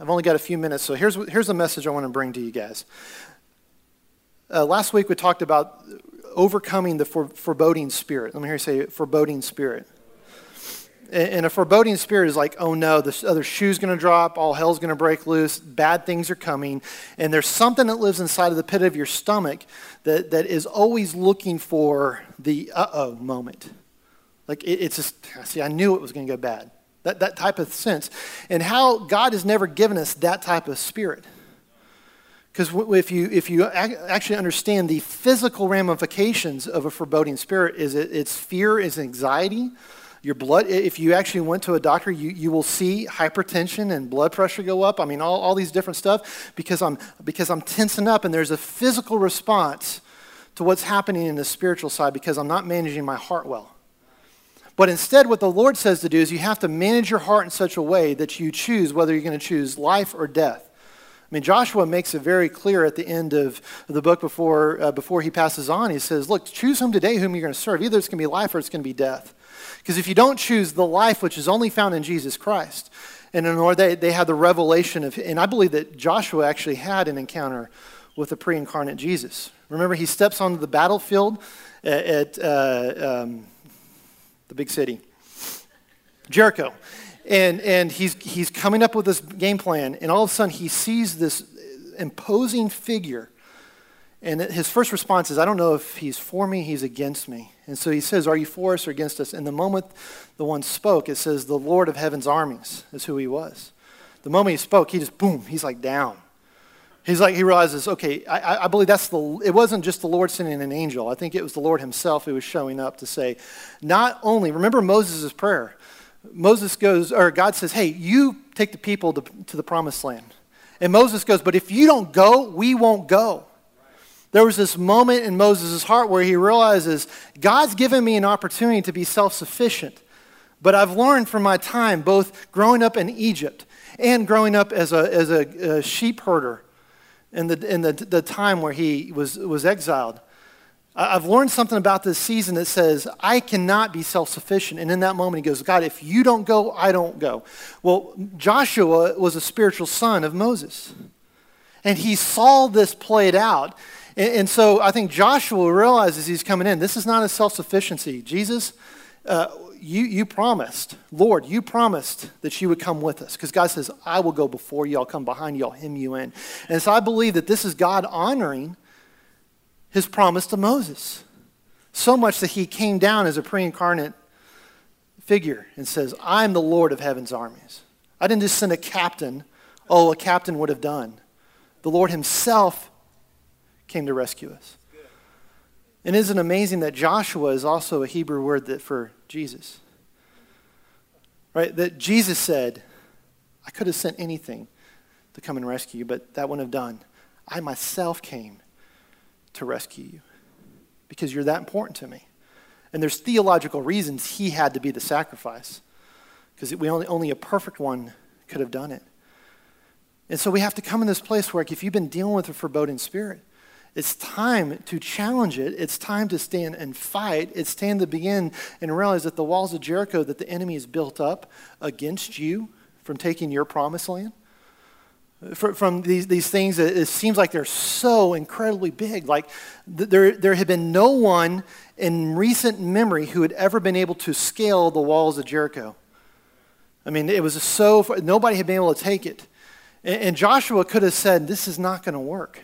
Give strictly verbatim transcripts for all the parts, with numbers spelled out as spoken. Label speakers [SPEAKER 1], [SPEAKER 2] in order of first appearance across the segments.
[SPEAKER 1] I've only got a few minutes, so here's here's the message I want to bring to you guys. Uh, last week we talked about overcoming the for, foreboding spirit. Let me hear you say foreboding spirit. And, and a foreboding spirit is like, oh no, the other shoe's going to drop, all hell's going to break loose, bad things are coming, and there's something that lives inside of the pit of your stomach that, that is always looking for the uh-oh moment. Like it, it's just, see, I knew it was going to go bad. That that type of sense. And how God has never given us that type of spirit. Because if you if you actually understand the physical ramifications of a foreboding spirit, is it, it's fear, is anxiety. Your blood, if you actually went to a doctor, you, you will see hypertension and blood pressure go up. I mean, all, all these different stuff because I'm because I'm tensing up, and there's a physical response to what's happening in the spiritual side because I'm not managing my heart well. But instead, what the Lord says to do is you have to manage your heart in such a way that you choose whether you're going to choose life or death. I mean, Joshua makes it very clear at the end of the book before uh, before he passes on. He says, look, choose whom today whom you're going to serve. Either it's going to be life or it's going to be death. Because if you don't choose the life which is only found in Jesus Christ, and in order they, they had the revelation of, and I believe that Joshua actually had an encounter with the pre-incarnate Jesus. Remember, he steps onto the battlefield at, at uh, um, the big city, Jericho. And and he's he's coming up with this game plan, and all of a sudden he sees this imposing figure. And his first response is, I don't know if he's for me, he's against me. And so he says, are you for us or against us? And the moment the one spoke, it says, the Lord of heaven's armies is who he was. The moment he spoke, he just, boom, he's like down. He's like, he realizes, okay, I, I believe that's the, it wasn't just the Lord sending an angel. I think it was the Lord himself who was showing up to say, not only, remember Moses' prayer. Moses goes, or God says, hey, you take the people to, to the promised land. And Moses goes, but if you don't go, we won't go. There was this moment in Moses' heart where he realizes, God's given me an opportunity to be self-sufficient. But I've learned from my time, both growing up in Egypt and growing up as a, as a, a sheep herder in the, in the, the time where he was, was exiled. I've learned something about this season that says, I cannot be self-sufficient. And in that moment, he goes, God, if you don't go, I don't go. Well, Joshua was a spiritual son of Moses. And he saw this played out. And, and so I think Joshua realizes he's coming in. This is not a self-sufficiency. Jesus, uh, you, you promised, Lord, you promised that you would come with us. Because God says, I will go before you, I'll come behind you, I'll hem you in. And so I believe that this is God honoring his promise to Moses. So much that he came down as a pre-incarnate figure and says, I'm the Lord of heaven's armies. I didn't just send a captain. Oh, a captain would have done. The Lord himself came to rescue us. And isn't it amazing that Joshua is also a Hebrew word that for Jesus? Right? That Jesus said, I could have sent anything to come and rescue you, but that wouldn't have done. I myself came to rescue you because you're that important to me. And there's theological reasons he had to be the sacrifice because we only, only a perfect one could have done it. And so we have to come in this place where if you've been dealing with a foreboding spirit, it's time to challenge it. It's time to stand and fight. It's time to begin and realize that the walls of Jericho that the enemy has built up against you from taking your promised land, from these, these things that it seems like they're so incredibly big. Like there, there had been no one in recent memory who had ever been able to scale the walls of Jericho. I mean, it was so, nobody had been able to take it. And, and Joshua could have said, this is not going to work.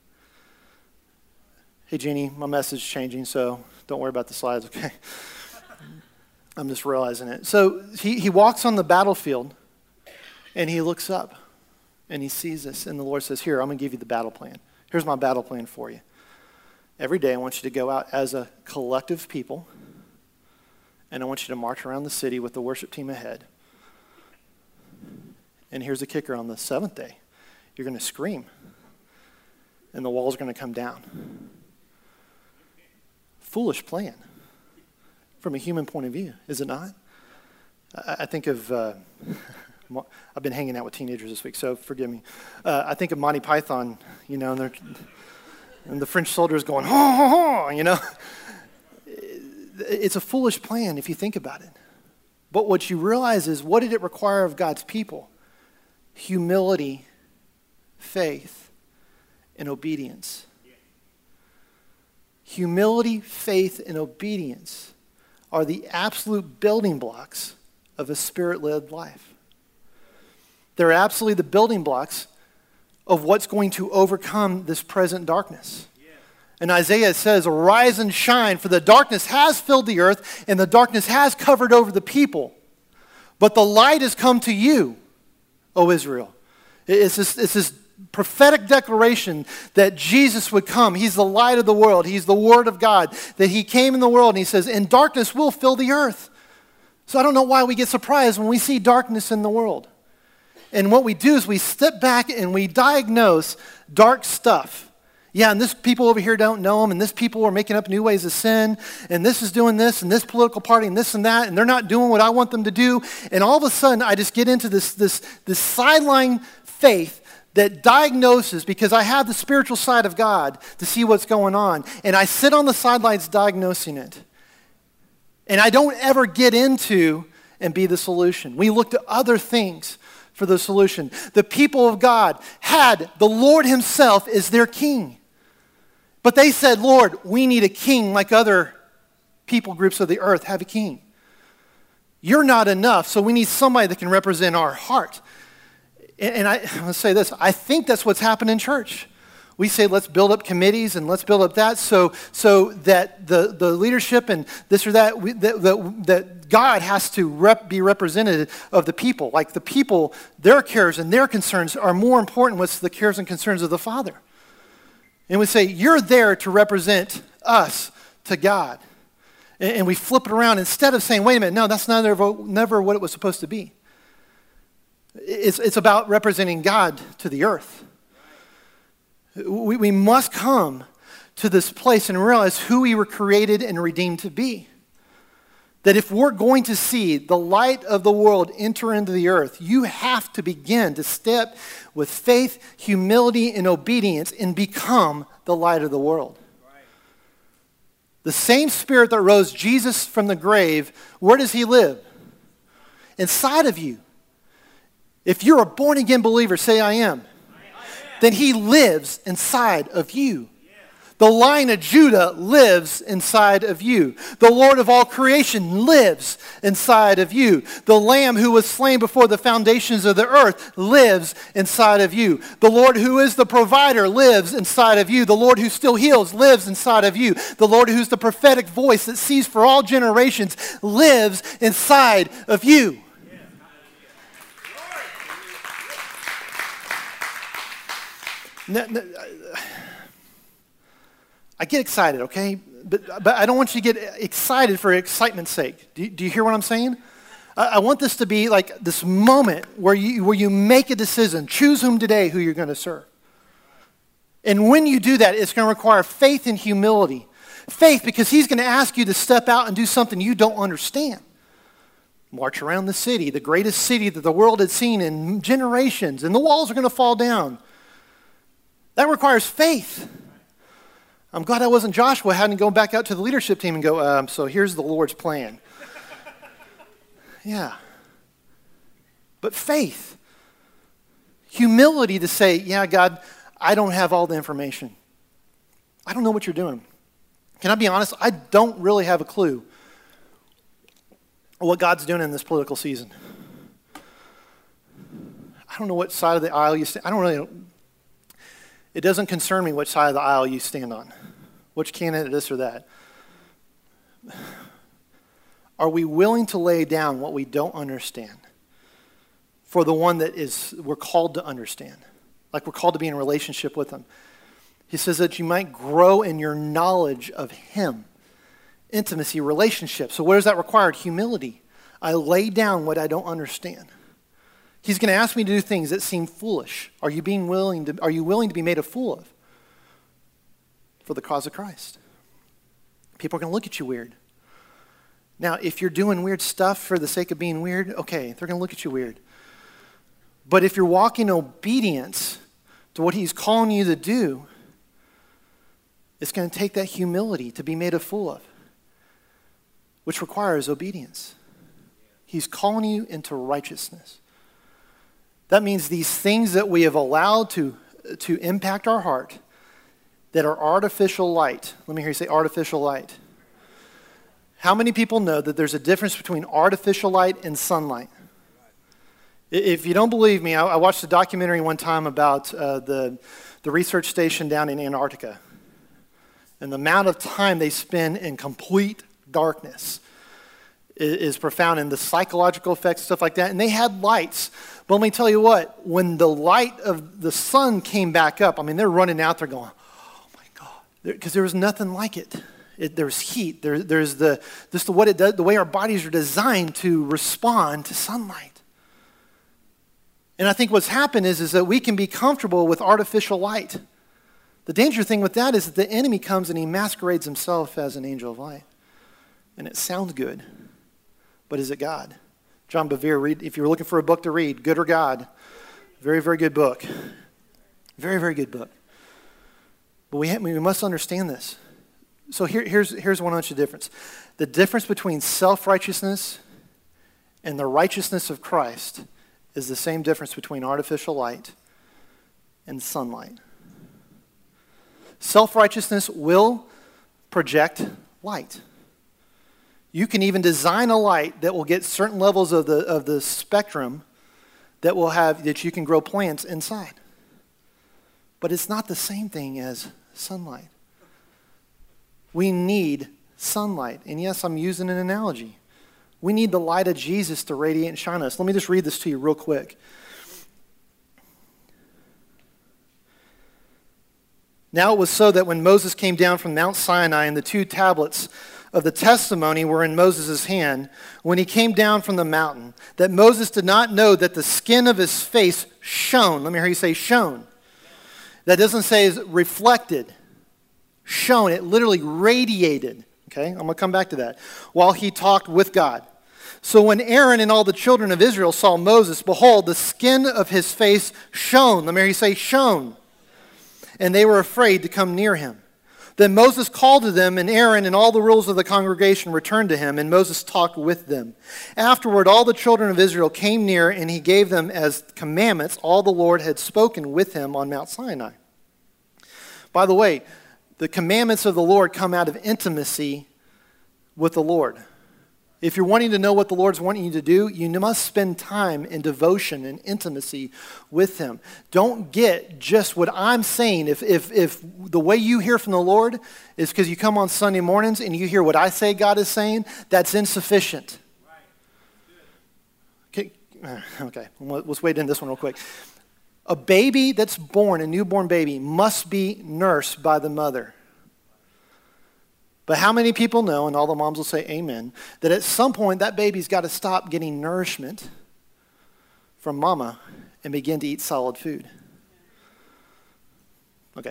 [SPEAKER 1] Hey, Jeannie, my message is changing, so don't worry about the slides, okay? I'm just realizing it. So he, he walks on the battlefield, and he looks up. And he sees this, and the Lord says, here, I'm going to give you the battle plan. Here's my battle plan for you. Every day I want you to go out as a collective people, and I want you to march around the city with the worship team ahead. And here's the kicker on the seventh day. You're going to scream, and the walls are going to come down. Foolish plan from a human point of view, is it not? I, I think of... Uh, I've been hanging out with teenagers this week, so forgive me. Uh, I think of Monty Python, you know, and, they're, and the French soldiers going, ho, ho, ho, you know. It's a foolish plan if you think about it. But what you realize is, what did it require of God's people? humility, faith, and obedience. Humility, faith, and obedience are the absolute building blocks of a Spirit-led life. They're absolutely the building blocks of what's going to overcome this present darkness. And Isaiah says, arise and shine, for the darkness has filled the earth, and the darkness has covered over the people. But the light has come to you, O Israel. It's this, it's this prophetic declaration that Jesus would come. He's the light of the world. He's the Word of God. That he came in the world, and he says, and darkness will fill the earth. So I don't know why we get surprised when we see darkness in the world. And what we do is we step back and we diagnose dark stuff. Yeah, and this people over here don't know him, and this people are making up new ways of sin, and this is doing this, and this political party, and this and that, and they're not doing what I want them to do. And all of a sudden, I just get into this, this, this sideline faith that diagnoses, because I have the spiritual side of God to see what's going on, and I sit on the sidelines diagnosing it. And I don't ever get into and be the solution. We look to other things for the solution. The people of God had the Lord himself as their king. But they said, Lord, we need a king like other people groups of the earth have a king. You're not enough, so we need somebody that can represent our heart. And I, I'm going to say this, I think that's what's happened in church. We say, let's build up committees and let's build up that so, so that the, the leadership and this or that, we, that, that, that God has to rep, be representative of the people. Like the people, their cares and their concerns are more important than the cares and concerns of the Father. And we say, you're there to represent us to God. And, and we flip it around instead of saying, wait a minute, no, that's never, never what it was supposed to be. It's, it's about representing God to the earth. We, we must come to this place and realize who we were created and redeemed to be. That if we're going to see the light of the world enter into the earth, you have to begin to step with faith, humility, and obedience and become the light of the world. Right. The same Spirit that rose Jesus from the grave, where does he live? Inside of you. If you're a born-again believer, say I am. I am. Then he lives inside of you. The Lion of Judah lives inside of you. The Lord of all creation lives inside of you. The Lamb who was slain before the foundations of the earth lives inside of you. The Lord who is the provider lives inside of you. The Lord who still heals lives inside of you. The Lord who's the prophetic voice that sees for all generations lives inside of you. No, no, I get excited, okay? But, but I don't want you to get excited for excitement's sake. Do you, do you hear what I'm saying? I, I want this to be like this moment where you, where you make a decision. Choose whom today, who you're going to serve. And when you do that, it's going to require faith and humility. Faith, because he's going to ask you to step out and do something you don't understand. March around the city, the greatest city that the world had seen in generations, and the walls are going to fall down. That requires faith. I'm glad I wasn't Joshua, having to go back out to the leadership team and go, um, so here's the Lord's plan. Yeah. But faith, humility to say, yeah, God, I don't have all the information. I don't know what you're doing. Can I be honest? I don't really have a clue what God's doing in this political season. I don't know what side of the aisle you stand. I don't really know. It doesn't concern me which side of the aisle you stand on, which candidate this or that. Are we willing to lay down what we don't understand for the one that is we're called to understand? Like we're called to be in a relationship with him. He says that you might grow in your knowledge of him. Intimacy, relationship. So what does that require? Humility. I lay down what I don't understand. He's going to ask me to do things that seem foolish. Are you being willing to, are you willing to be made a fool of for the cause of Christ? People are going to look at you weird. Now, if you're doing weird stuff for the sake of being weird, okay, they're going to look at you weird. But if you're walking in obedience to what he's calling you to do, it's going to take that humility to be made a fool of, which requires obedience. He's calling you into righteousness. That means these things that we have allowed to, to impact our heart that are artificial light. Let me hear you say artificial light. How many people know that there's a difference between artificial light and sunlight? If you don't believe me, I watched a documentary one time about uh, the, the research station down in Antarctica and the amount of time they spend in complete darkness is profound, and the psychological effects, stuff like that. And they had lights. But let me tell you what, when the light of the sun came back up, I mean, they're running out there going, oh my God, because there was nothing like it. It there's heat. There, there's the, just the, what it does, the way our bodies are designed to respond to sunlight. And I think what's happened is, is that we can be comfortable with artificial light. The danger thing with that is that the enemy comes and he masquerades himself as an angel of light. And it sounds good. But is it God? John Bevere, read, if you're looking for a book to read, Good or God, very, very good book. Very, very good book. But we, have, we must understand this. So here, here's, here's one other difference. The difference between self-righteousness and the righteousness of Christ is the same difference between artificial light and sunlight. Self-righteousness will project light. You can even design a light that will get certain levels of the of the spectrum that will have that you can grow plants inside. But it's not the same thing as sunlight. We need sunlight. And yes, I'm using an analogy. We need the light of Jesus to radiate and shine on us. Let me just read this to you real quick. Now it was so that when Moses came down from Mount Sinai and the two tablets of the testimony were in Moses' hand, when he came down from the mountain, that Moses did not know that the skin of his face shone. Let me hear you say shone. That doesn't say is reflected. Shone. It literally radiated. Okay, I'm going to come back to that. While he talked with God. So when Aaron and all the children of Israel saw Moses, behold, the skin of his face shone. Let me hear you say shone. And they were afraid to come near him. Then Moses called to them, and Aaron and all the rulers of the congregation returned to him, and Moses talked with them. Afterward, all the children of Israel came near, and he gave them as commandments all the Lord had spoken with him on Mount Sinai. By the way, the commandments of the Lord come out of intimacy with the Lord. If you're wanting to know what the Lord's wanting you to do, you must spend time in devotion and intimacy with him. Don't get just what I'm saying. If, if, if the way you hear from the Lord is because you come on Sunday mornings and you hear what I say God is saying, that's insufficient. Okay, okay. Let's wade in this one real quick. A baby that's born, a newborn baby, must be nursed by the mother. But how many people know, and all the moms will say amen, that at some point that baby's got to stop getting nourishment from mama and begin to eat solid food? Okay.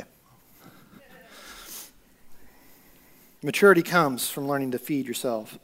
[SPEAKER 1] Maturity comes from learning to feed yourself.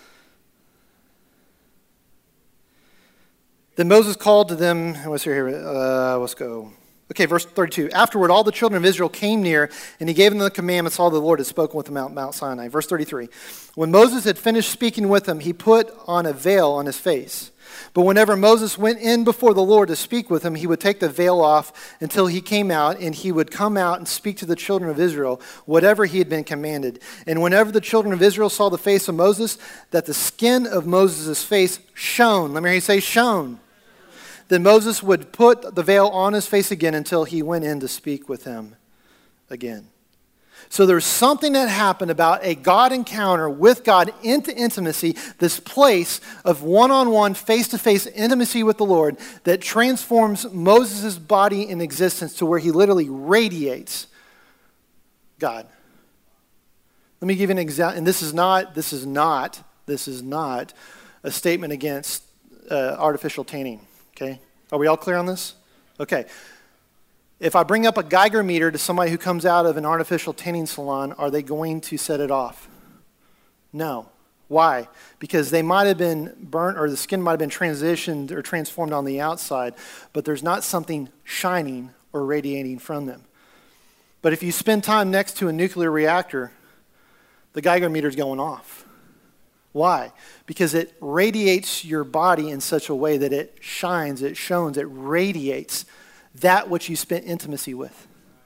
[SPEAKER 1] Then Moses called to them, what's here? Uh, let's go. Okay, verse thirty-two. Afterward, all the children of Israel came near, and he gave them the commandments all the Lord had spoken with them at Mount Sinai. Verse thirty-three. When Moses had finished speaking with them, he put on a veil on his face. But whenever Moses went in before the Lord to speak with him, he would take the veil off until he came out, and he would come out and speak to the children of Israel whatever he had been commanded. And whenever the children of Israel saw the face of Moses, that the skin of Moses' face shone. Let me hear you say shone. Then Moses would put the veil on his face again until he went in to speak with him again. So there's something that happened about a God encounter with God into intimacy, this place of one-on-one, face-to-face intimacy with the Lord that transforms Moses' body in existence to where he literally radiates God. Let me give you an example, and this is not, this is not, this is not a statement against uh, artificial tanning. Okay, are we all clear on this? Okay. If I bring up a Geiger meter to somebody who comes out of an artificial tanning salon, are they going to set it off? No. Why? Because they might have been burnt or the skin might have been transitioned or transformed on the outside, but there's not something shining or radiating from them. But if you spend time next to a nuclear reactor, the Geiger meter's going off. Why? Because it radiates your body in such a way that it shines, it shines, it radiates that which you spent intimacy with.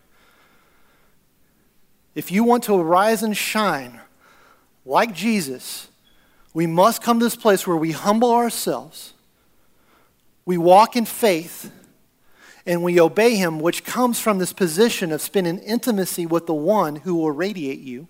[SPEAKER 1] If you want to arise and shine like Jesus, we must come to this place where we humble ourselves, we walk in faith, and we obey him, which comes from this position of spending intimacy with the one who will radiate you.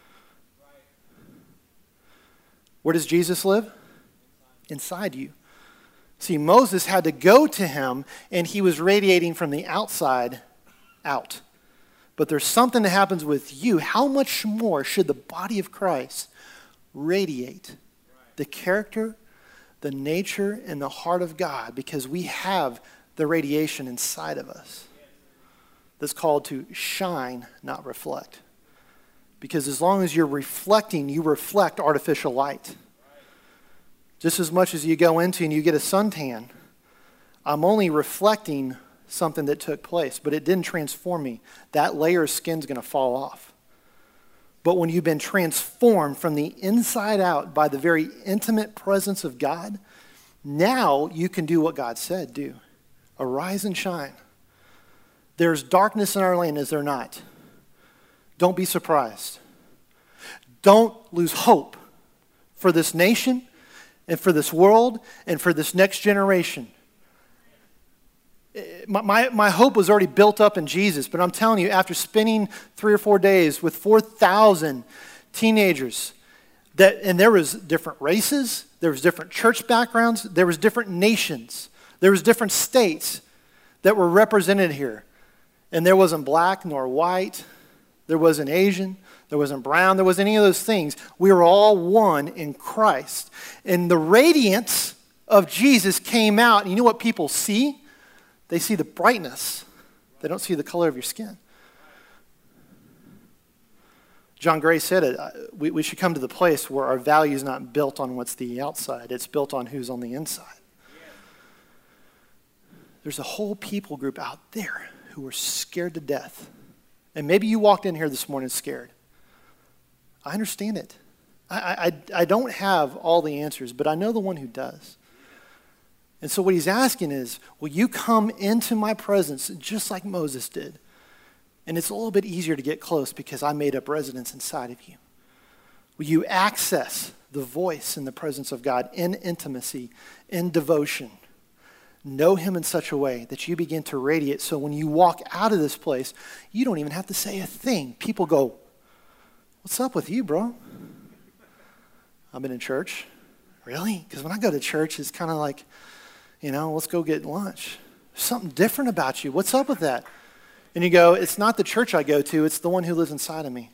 [SPEAKER 1] Where does Jesus live? Inside you. See, Moses had to go to him, and he was radiating from the outside out. But there's something that happens with you. How much more should the body of Christ radiate the character, the nature, and the heart of God? Because we have the radiation inside of us that's called to shine, not reflect. Because as long as you're reflecting, you reflect artificial light. Just as much as you go into and you get a suntan, I'm only reflecting something that took place, but it didn't transform me. That layer of skin's going to fall off. But when you've been transformed from the inside out by the very intimate presence of God, now you can do what God said do. Arise and shine. There's darkness in our land, is there not? Don't be surprised. Don't lose hope for this nation and for this world and for this next generation. My, my, my hope was already built up in Jesus, but I'm telling you, after spending three or four days with four thousand teenagers, that, and there was different races, there was different church backgrounds, there was different nations, there was different states that were represented here. And there wasn't black nor white, there wasn't Asian, there wasn't brown, there wasn't any of those things. We were all one in Christ. And the radiance of Jesus came out, and you know what people see? They see the brightness. They don't see the color of your skin. John Gray said it, we, we should come to the place where our value is not built on what's the outside, it's built on who's on the inside. There's a whole people group out there who are scared to death. And maybe you walked in here this morning scared. I understand it. I, I, I don't have all the answers, but I know the one who does. And so what he's asking is, will you come into my presence just like Moses did? And it's a little bit easier to get close because I made up residence inside of you. Will you access the voice and the presence of God in intimacy, in devotion? Know him in such a way that you begin to radiate. So when you walk out of this place, you don't even have to say a thing. People go, what's up with you, bro? I've been in church. Really? Because when I go to church, it's kind of like, you know, let's go get lunch. There's something different about you. What's up with that? And you go, it's not the church I go to, it's the one who lives inside of me.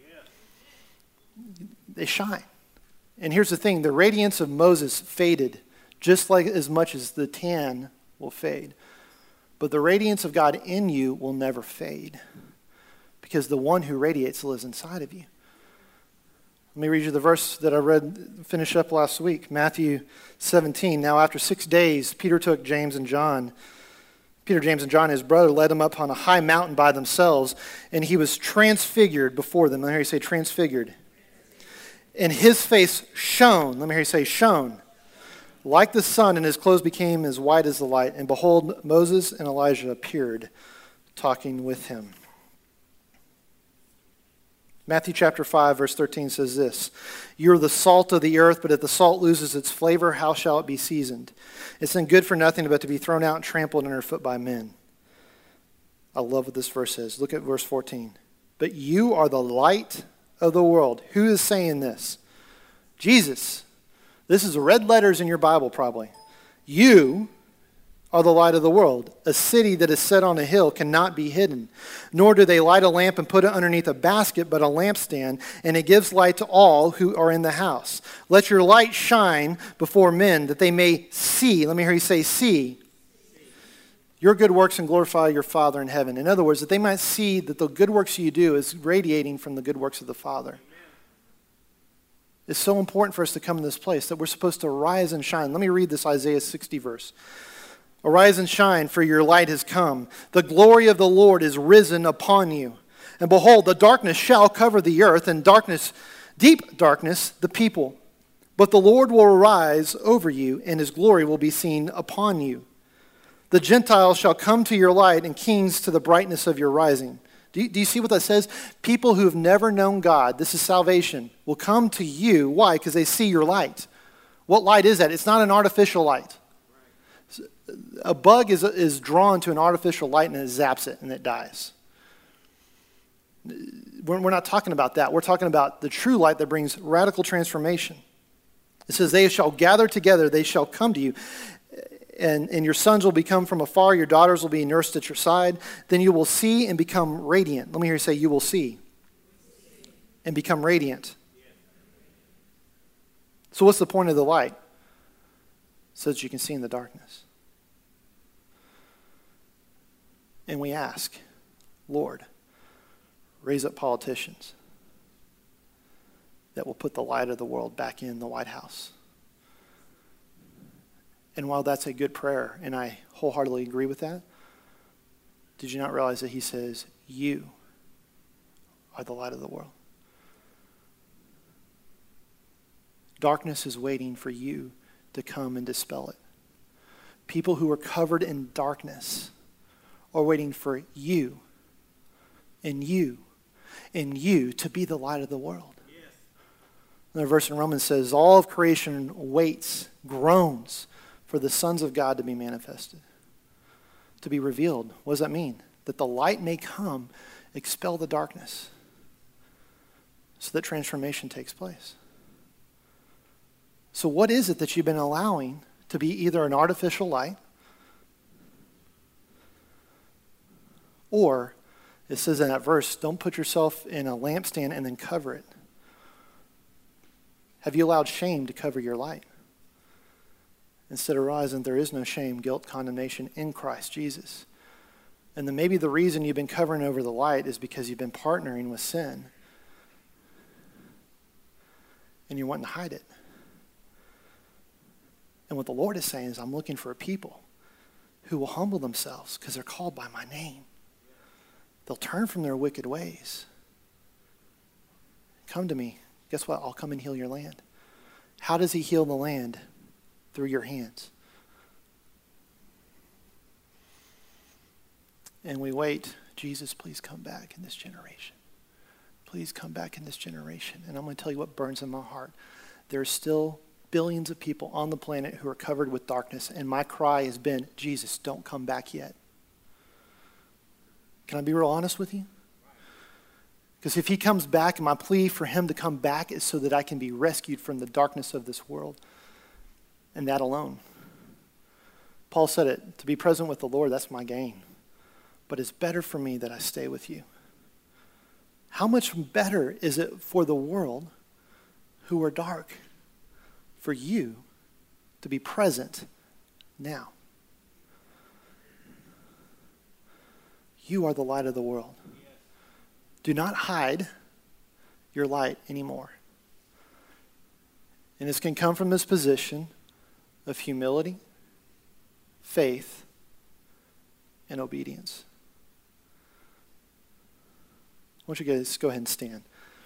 [SPEAKER 1] Yeah. They shine. And here's the thing, the radiance of Moses faded just like as much as the tan will fade. But the radiance of God in you will never fade because the one who radiates lives inside of you. Let me read you the verse that I read, finish up last week, Matthew seventeen. Now after six days, Peter took James and John, Peter, James, and John, his brother, led him up on a high mountain by themselves, and he was transfigured before them. Let me hear you say transfigured. And his face shone, let me hear you say shone, like the sun, and his clothes became as white as the light. And behold, Moses and Elijah appeared, talking with him. Matthew chapter five, verse thirteen says this, "You're the salt of the earth, but if the salt loses its flavor, how shall it be seasoned? It's then good for nothing but to be thrown out and trampled underfoot by men." I love what this verse says. Look at verse fourteen. "But you are the light of the world." Who is saying this? Jesus. This is red letters in your Bible probably. You are the light of the world. A city that is set on a hill cannot be hidden. Nor do they light a lamp and put it underneath a basket, but a lampstand, and it gives light to all who are in the house. Let your light shine before men, that they may see. Let me hear you say, see. Your good works and glorify your Father in heaven. In other words, that they might see that the good works you do is radiating from the good works of the Father. It's so important for us to come to this place that we're supposed to rise and shine. Let me read this Isaiah sixty verse. "Arise and shine, for your light has come. The glory of the Lord is risen upon you. And behold, the darkness shall cover the earth, and darkness, deep darkness, the people. But the Lord will arise over you, and his glory will be seen upon you. The Gentiles shall come to your light, and kings to the brightness of your rising. Do you, do you see what that says? People who have never known God, this is salvation, will come to you. Why? Because they see your light. What light is that? It's not an artificial light. A bug is, is drawn to an artificial light and it zaps it and it dies. We're, we're not talking about that. We're talking about the true light that brings radical transformation. It says, they shall gather together, they shall come to you. And, and your sons will become from afar, your daughters will be nursed at your side. Then you will see and become radiant. Let me hear you say, you will see and become radiant. So what's the point of the light? So that you can see in the darkness. And we ask, Lord, raise up politicians that will put the light of the world back in the White House. And while that's a good prayer, and I wholeheartedly agree with that, did you not realize that he says, you are the light of the world? Darkness is waiting for you to come and dispel it. People who are covered in darkness are waiting for you and you and you to be the light of the world. Yes. Another verse in Romans says, all of creation waits, groans, for the sons of God to be manifested, to be revealed. What does that mean? That the light may come, expel the darkness, so that transformation takes place. So what is it that you've been allowing to be either an artificial light, or it says in that verse, don't put yourself in a lampstand and then cover it. Have you allowed shame to cover your light? Instead of realizing there is no shame, guilt, condemnation in Christ Jesus. And then maybe the reason you've been covering over the light is because you've been partnering with sin. And you're wanting to hide it. And what the Lord is saying is, I'm looking for a people who will humble themselves because they're called by my name. They'll turn from their wicked ways. Come to me. Guess what? I'll come and heal your land. How does he heal the land? Through your hands. And we wait, Jesus, please come back in this generation. Please come back in this generation. And I'm going to tell you what burns in my heart. There's still billions of people on the planet who are covered with darkness, and my cry has been, Jesus, don't come back yet. Can I be real honest with you? Because if he comes back, and my plea for him to come back is so that I can be rescued from the darkness of this world. And that alone. Paul said it, to be present with the Lord, that's my gain. But it's better for me that I stay with you. How much better is it for the world who are dark for you to be present now? You are the light of the world. Do not hide your light anymore. And this can come from this position of humility, faith, and obedience. I want you guys to go ahead and stand.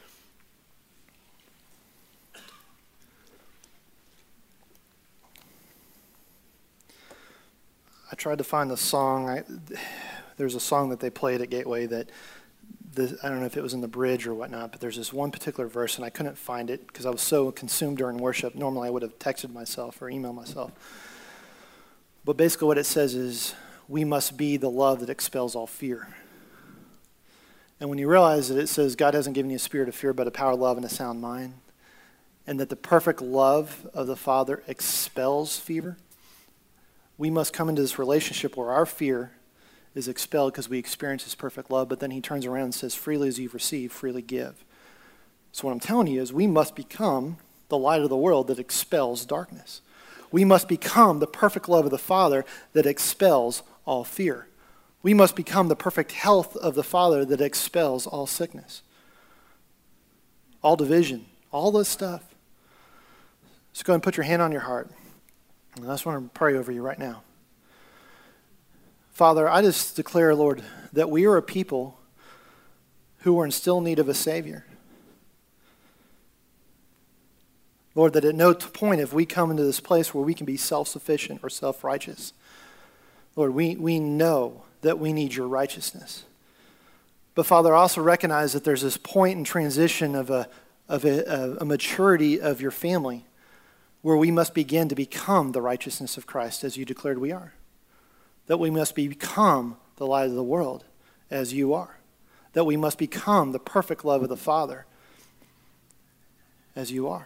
[SPEAKER 1] I tried to find the song. I, there's a song that they played at Gateway that, the, I don't know if it was in the bridge or whatnot, but there's this one particular verse, and I couldn't find it because I was so consumed during worship. Normally I would have texted myself or emailed myself. But basically what it says is, we must be the love that expels all fear. And when you realize that it says God hasn't given you a spirit of fear, but a power, love, and a sound mind, and that the perfect love of the Father expels fear, we must come into this relationship where our fear is expelled because we experience his perfect love, but then he turns around and says, freely as you've received, freely give. So what I'm telling you is we must become the light of the world that expels darkness. We must become the perfect love of the Father that expels all fear. We must become the perfect health of the Father that expels all sickness, all division, all this stuff. So go ahead and put your hand on your heart. And I just want to pray over you right now. Father, I just declare, Lord, that we are a people who are in still need of a Savior. Lord, that at no point have we come into this place where we can be self-sufficient or self-righteous. Lord, we, we know that we need your righteousness. But Father, I also recognize that there's this point in transition of a, of a, a maturity of your family where we must begin to become the righteousness of Christ as you declared we are. That we must become the light of the world as you are. That we must become the perfect love of the Father as you are.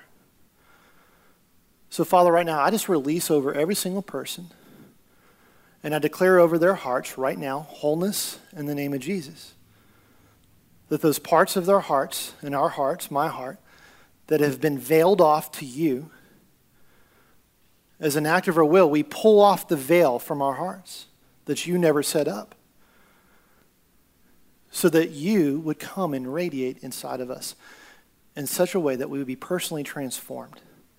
[SPEAKER 1] So Father, right now, I just release over every single person, and I declare over their hearts right now wholeness in the name of Jesus. That those parts of their hearts, and our hearts, my heart, that have been veiled off to you, as an act of our will, we pull off the veil from our hearts that you never set up, so that you would come and radiate inside of us in such a way that we would be personally transformed.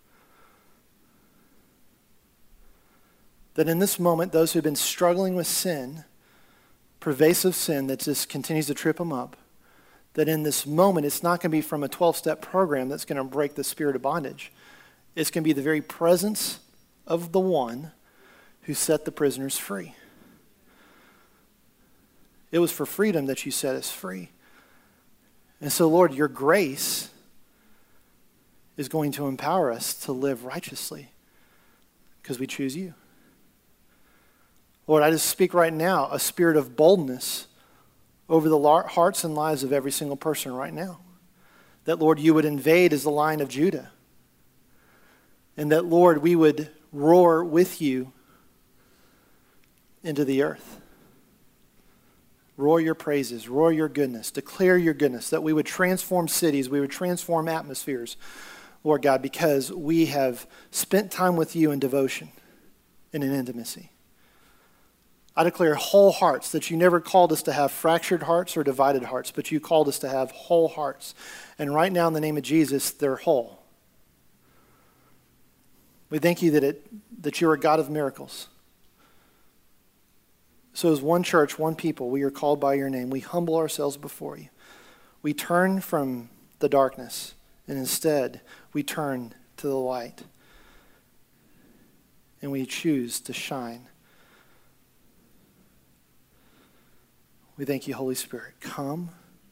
[SPEAKER 1] That in this moment, those who have been struggling with sin, pervasive sin that just continues to trip them up, that in this moment, it's not going to be from a twelve-step program that's going to break the spirit of bondage. It's going to be the very presence of the one who set the prisoners free. It was for freedom that you set us free. And so, Lord, your grace is going to empower us to live righteously because we choose you. Lord, I just speak right now a spirit of boldness over the hearts and lives of every single person right now. That, Lord, you would invade as the Lion of Judah. And that, Lord, we would roar with you into the earth. Roar your praises, roar your goodness, declare your goodness, that we would transform cities, we would transform atmospheres, Lord God, because we have spent time with you in devotion and in intimacy. I declare whole hearts, that you never called us to have fractured hearts or divided hearts, but you called us to have whole hearts. And right now, in the name of Jesus, they're whole. We thank you that it that you're a God of miracles. So as one church, one people, we are called by your name. We humble ourselves before you. We turn from the darkness, and instead, we turn to the light. And we choose to shine. We thank you, Holy Spirit. Come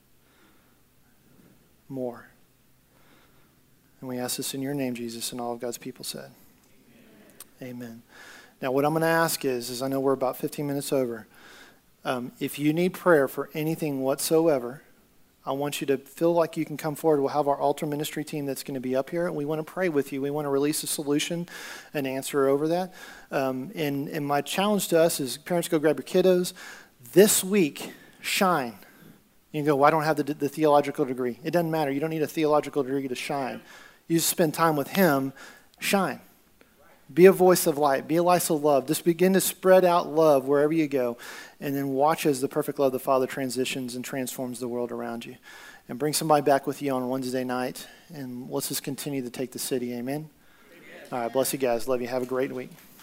[SPEAKER 1] more. And we ask this in your name, Jesus, and all of God's people said. Amen. Amen. Now, what I'm going to ask is, is I know we're about fifteen minutes over. Um, if you need prayer for anything whatsoever, I want you to feel like you can come forward. We'll have our altar ministry team that's going to be up here, and we want to pray with you. We want to release a solution and answer over that. Um, and, and my challenge to us is, parents, go grab your kiddos. This week, shine. You can go, well, I don't have the, the theological degree. It doesn't matter. You don't need a theological degree to shine. You just spend time with him, shine. Be a voice of light. Be a light of love. Just begin to spread out love wherever you go. And then watch as the perfect love of the Father transitions and transforms the world around you. And bring somebody back with you on Wednesday night. And let's just continue to take the city. Amen? Amen. All right. Bless you guys. Love you. Have a great week.